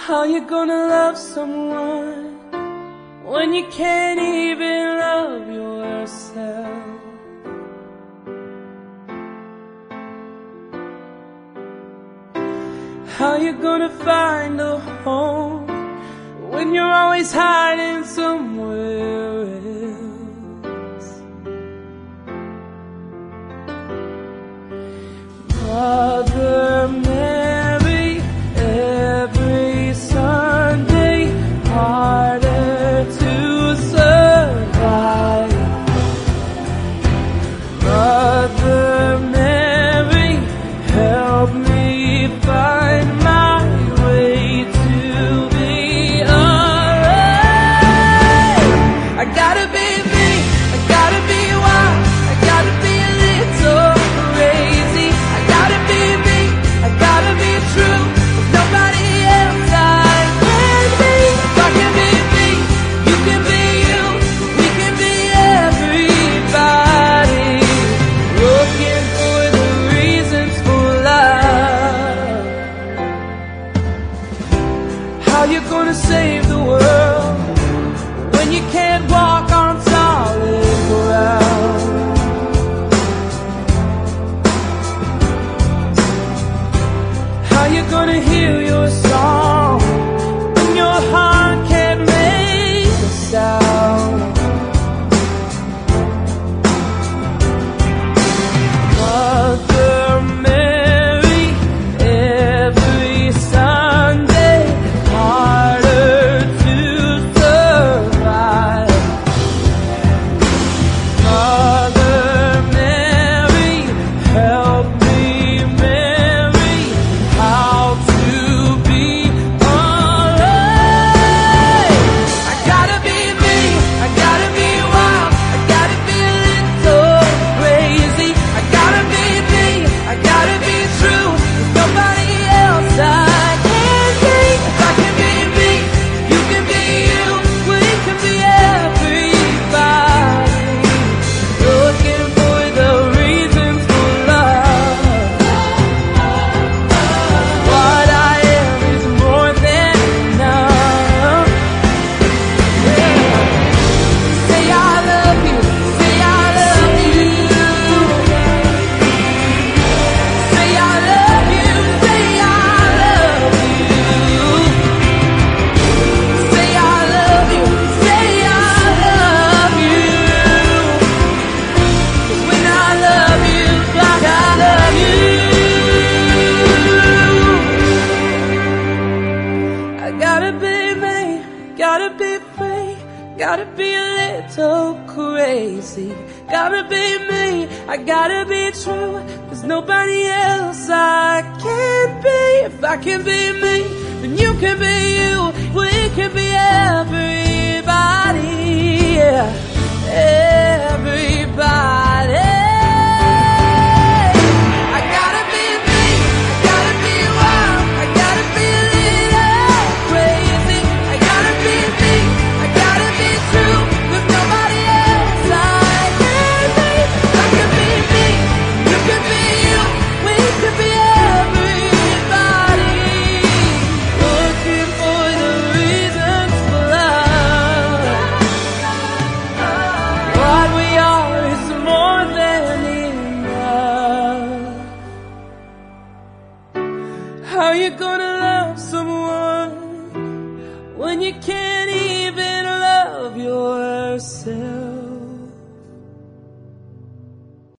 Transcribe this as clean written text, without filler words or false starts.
How you gonna love someone when you can't even love yourself? How you gonna find a home when you're always hiding somewhere else? Mother Mary, every Sunday harder to survive. Mother Mary, help me find my way to be alright. I gotta be me, I gotta be wild, I gotta be a little crazy. I gotta be me, I gotta be true, with nobody else I can be. If I can be me, you can be you, we can be everybody. Looking for the reasons for love. How you gonna save the world when you can't walk on solid ground? How you gonna hear your song when your heart can't make a sound? Mother Mary, every Sunday harder to survive. Mother Mary, help me, Mary, how to be alright. I gotta be me, I gotta be wild, I gotta be a little crazy. I gotta be me, I gotta be true, there's nobody else I can be. If I can be me, you can be you, we can be everybody. Looking for the reasons for love. What I am is more than enough. Say I love you, say I love you. Say I love you, say I love you. Say I love you, say I love you. 'Cause when I love you, like I love you, I gotta be me, gotta be free, gotta be a little crazy. Gotta be me, I gotta be true, there's nobody else I can be. If I can be me, then you can be you, we can be everybody. Yeah, everybody. I gotta be me, I gotta be wild, I gotta be a little crazy. I gotta be me, I gotta be true, there's nobody else I can be. If I can be me, you can be you, we can be everybody. Looking for the reasons for love. What we are is more than enough. How you gonna love someone when you can't even love yourself?